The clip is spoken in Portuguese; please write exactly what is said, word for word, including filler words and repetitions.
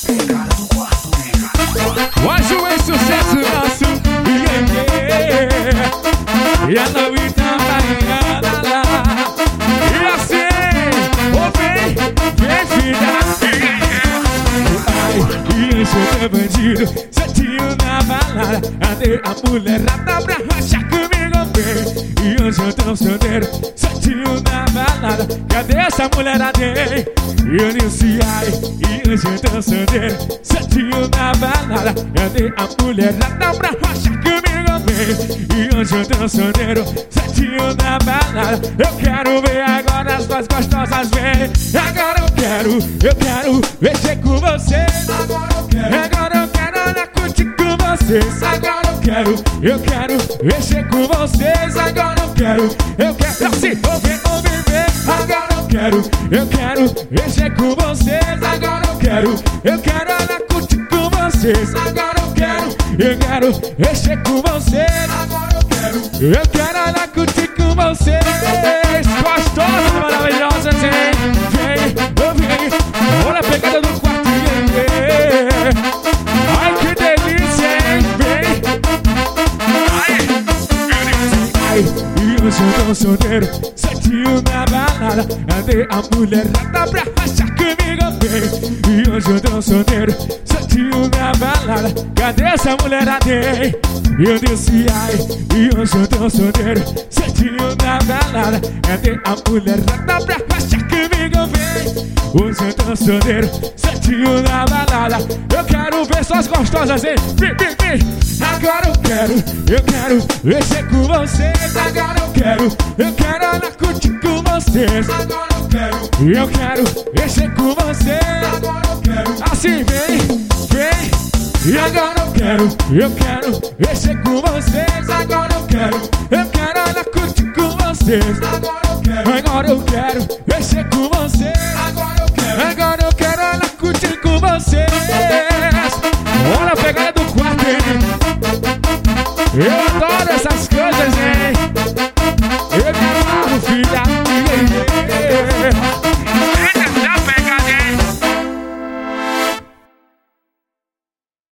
Hoje é sucesso nosso, yeah. E a noite tá ligada lá. E assim, oh vem, vem filha. Ai, e eu sou teu bandido, sentiu na balada. Andei a mulherada pra rachar comigo, vem. E hoje eu tô solteiro, sentiu na balada. Cadê essa mulherada, hein? Eu nem sei, ai, e hoje eu tô solteiro, sentiu na balada. Cadê a mulherada pra rachar comigo, vem? E hoje eu tô solteiro, sentiu na balada. Eu quero ver agora as mais gostosas, vem. Agora eu quero, eu quero mexer com vocês. Agora eu quero, agora eu quero olhar curtir com vocês. Agora eu quero, eu quero mexer com vocês. Agora eu quero, eu quero assim, ouvir, ouvir, ver. Agora eu quero, eu quero mexer com vocês. Agora eu quero, eu quero olhar curtir com vocês. Agora eu quero, eu quero mexer com vocês. Agora eu quero, eu quero olhar curtir com vocês. Gostosas, maravilhosas, hein? Vem, vem, olha a pegada do quarto, vem. Ai, que delícia, hein? Vem. Ai, ai, e hoje eu tô solteiro, sentiu na balada. Andei a mulherada pra rachar comigo, vem. E hoje eu tô solteiro, sentiu na balada. Cadê essa mulherada, hein? Eu disse ai, e hoje eu tô solteiro, sentiu na balada. Cadê a mulherada pra rachar comigo, vem. Hoje eu tô solteiro, sentiu na balada. Eu quero ver suas gostosas, hein? Vem, vem, vem. Agora eu quero, eu quero mexer com vocês. Agora eu quero, eu quero olhar curtir com vocês. Agora eu quero, eu quero mexer com vocês. Agora eu quero, assim vem, vem. E agora eu quero, eu quero mexer com vocês. Agora eu quero, eu quero olhar curtir com vocês. Agora eu quero, agora eu quero mexer com vocês.